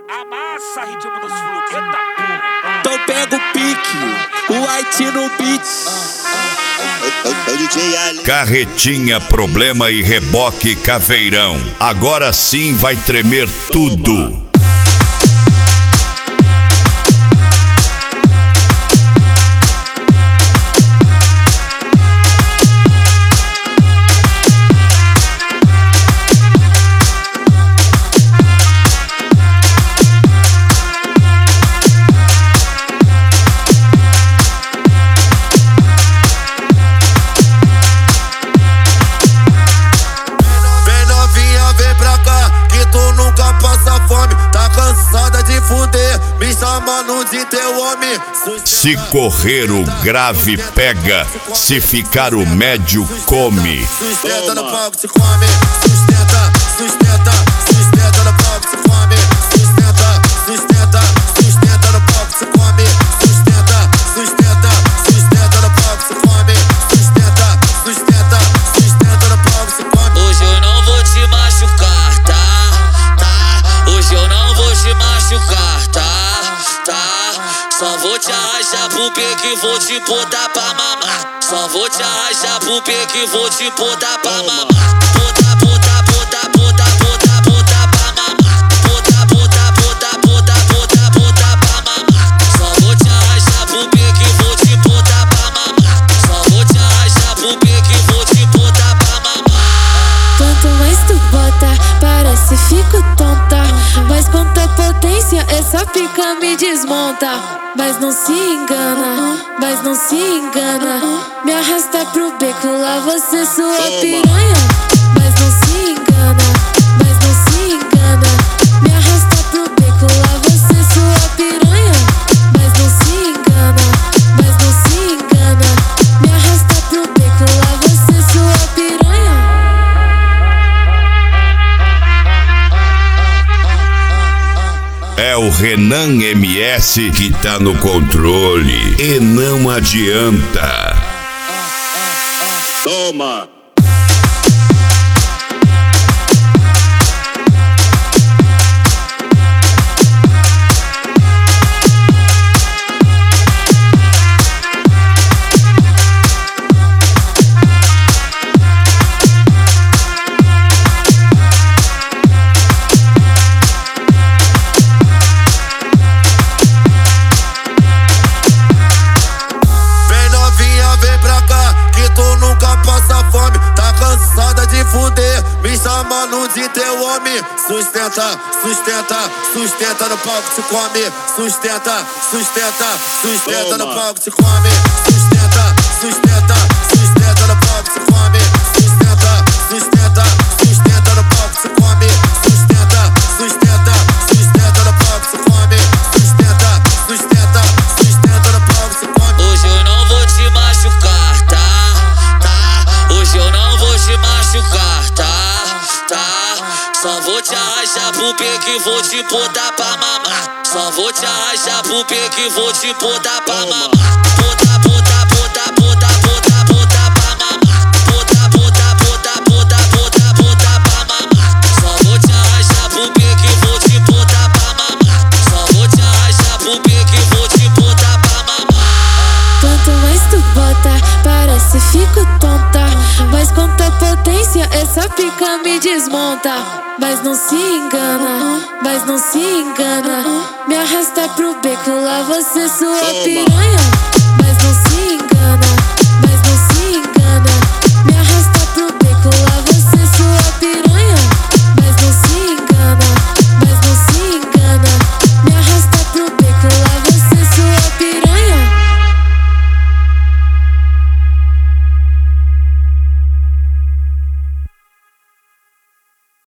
Amassa, ritmo dos frutos. Eita porra. Então pega o pique, o Haiti no beat. É o DJ Ali. Carretinha, problema e reboque caveirão. Agora sim vai tremer tudo. Me chamando de teu homem. Se correr o grave pega, se ficar o médio come. Sustenta no palco, te come. Sustenta, sustenta, sustenta no palco, te come. Sustenta, sustenta, sustenta no palco, te come. Sustenta, sustenta, sustenta no palco, te come. Sustenta, sustenta, sustenta no palco, te come. Hoje eu não vou te machucar, tá? Hoje eu não vou te machucar, tá? Só vou te arrastar pro pique e vou te botar pra mamar. Só vou te arrastar pro pique e vou te botar pra mamar. Bota, bota, bota, bota, bota, bota pra mamar. Bota, bota, bota, bota, bota, bota pra mamar. Só vou te arrastar pro pique e vou te botar pra mamar. Só vou te arrastar pro pique e vou te botar pra mamar. Quanto mais tu bota, parece fico tonta. Mas quanta potência, essa pica me desmonta. Mas não se engana, mas não se engana. Me arrasta pro beco, lá você sua piranha. Mas não se engana, mas não se engana. Me arrasta pro beco, lá você sua piranha. Mas não se engana, mas não se engana. Me arrasta pro beco, lá você sua piranha. É o Renan MS que tá no controle e não adianta. Toma. Me chamando de teu homem. Sustenta, sustenta, sustenta no palco, te come. Sustenta, sustenta, sustenta no palco, te come. Sustenta, sustenta, sustenta no palco, te come. Sustenta, sustenta, sustenta no palco, te come. Sustenta, sustenta, sustenta no palco, te come. Sustenta, sustenta, sustenta no palco, te come. Hoje eu não vou te machucar, tá? Hoje eu não vou te machucar, tá? Só vou te arrastar pro pique e vou te botar pra mamar. Só vou te arrastar pro pique e vou te botar pra mamar. Bota, bota, bota, bota, bota, bota pra mamar. Bota, bota, bota, bota, bota, bota pra mamar. Só vou te arrastar pro pique e vou te botar pra mamar. Só vou te arrastar pro pique e vou te botar pra mamar. Quanto mais tu bota, parece fico tonta. Mas quanta potência, essa pica me desmonta. Mas não se engana, mas não se engana. Me arrasta pro beco, lá você sua piranha.